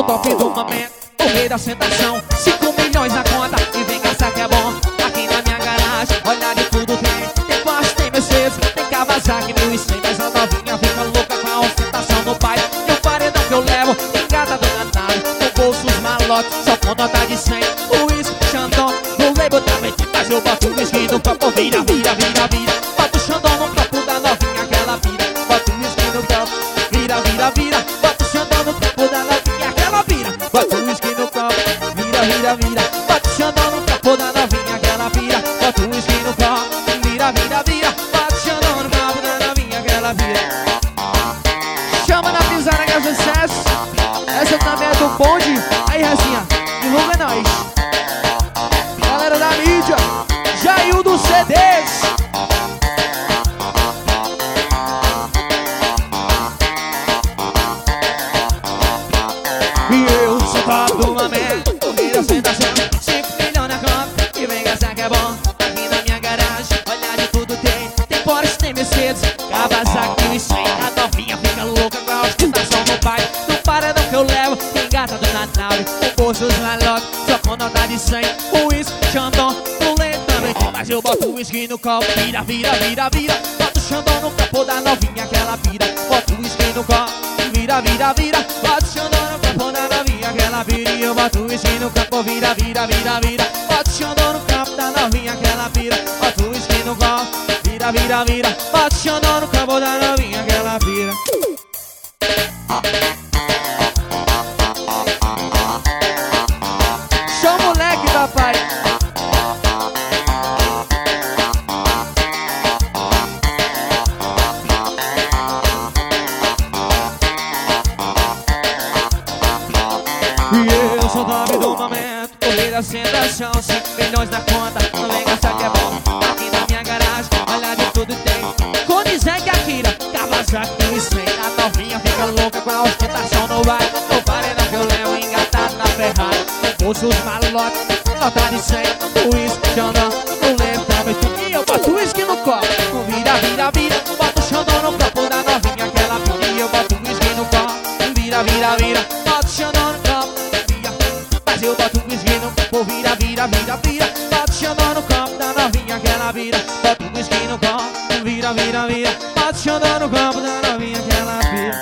top do momento, o rei da sentação. 5 milhões na conta e vem gastar que é bom. Aqui na minha garagem, olha de tudo tem. Tem Porsche, tem Mercedes, tem Kawasaki 1100. Mas a novinha fica louca com a ostentação do pai. E o paredão que eu levo, engata do nave. Com bolsos malotes, só com nota de 100. O uísque, Xandão, no label também tem. Mas eu boto o whisky no copo, vira, vira, vira, vira. Boto o Xandão no copo da novinha que ela vira. Boto o whisky no copo, vira, vira, vira. Boto o Xandão no copo da novinha que ela vira. Boto o whisky no copo, vira, vira, vira. Boto o Xandão no copo da novinha que ela vira. Boto o whisky no copo, vira, vira, vira. Boto o Xandão no copo da novinha que ela vira. Chama na pisada que é sucesso. Essa também é do bonde. Aí, Rezinha, divulga nós. Galera da mídia, Jail dos CDs. E eu sou top do momento, o rei da sentação. 5 milhões na conta e vem gastar que é bom. Aqui na minha garagem, olha de tudo tem. Tem Porsche, tem Mercedes, Kawasaki 1100. A novinha fica louca com a ostentação do pai. No paredão que eu levo, tem gata do Natal. Com bolsos malotes, só com nota de 100. O uísque, Xandão, no leite também tem. Mas eu boto o whisky no copo, vira, vira, vira, vira. Boto o Xandão no copo da novinha que ela vira. Boto o whisky no copo, vira, vira, vira. Boto o Xandão no copo da novinha que ela vira. E eu boto o whisky no copo, vira, vira, vira, vira. Boto o Xandão no copo da novinha que ela vira. Boto o whisky no copo, vira, vira, vira. Boto o Xandão no copo da novinha que ela vira. Show moleque, papai. E eu sou top do momento, o rei da sentação. 5 milhões na conta, não vem gastar que é bom. Aqui na minha garagem, olha de tudo tem. Conizec, Akira, Kawasaki 1100. A novinha fica louca com a ostentação no bairro. O paredão que eu levo engatado na Ferrari. Com bolsos malotes, nota de 100. O uísque, Xandão, no levo também tem. E eu boto o whisky no copo, vira, vira, vira. Boto o Xandão no copo da novinha que ela vira. E eu boto o whisky no copo, vira, vira, vira. Boto o Xandão no copo, vira. Mas eu boto o whisky no copo, vira, vira, vira, vira. Boto o Xandão no copo da novinha que ela vira. Boto o whisky no copo, vira, vira, vira. Boto o Xandão no copo da novinha que ela vira.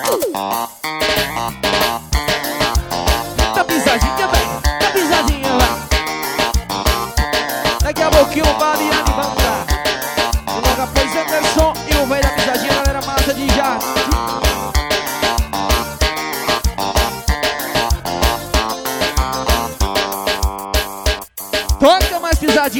Tá pisadinha, vai. Tá pisadinha, vai. Daqui a pouquinho o Babi vamos